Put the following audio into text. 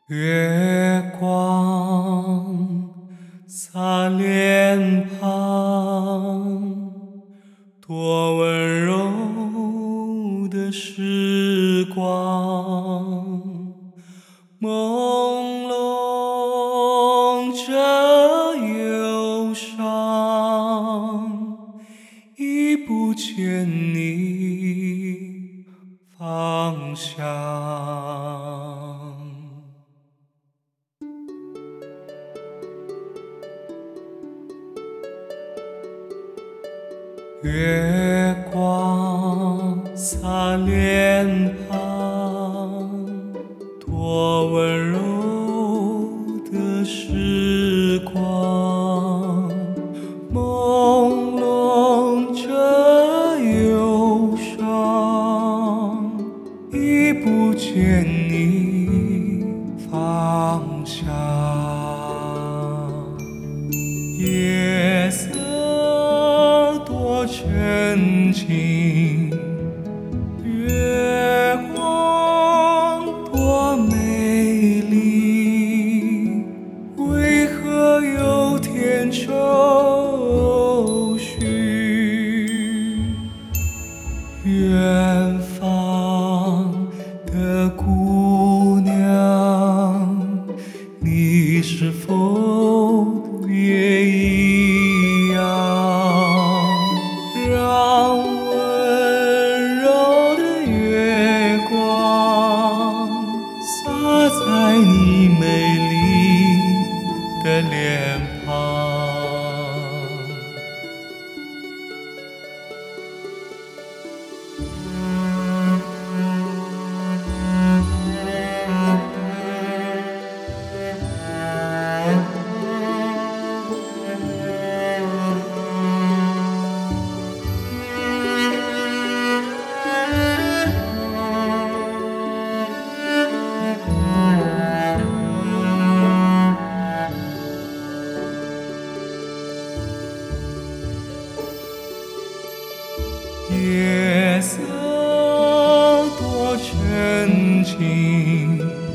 月光洒脸庞，多温柔的时光，朦胧着忧伤，已不见你方向。月光洒脸庞，多温柔的时光，朦胧着忧伤，已不见你方向。夜色多沉静，月光多美丽，为何有天愁绪？远方的姑娘，你是否也一样？让温柔的月光洒在你美丽的脸庞。夜色多沉静。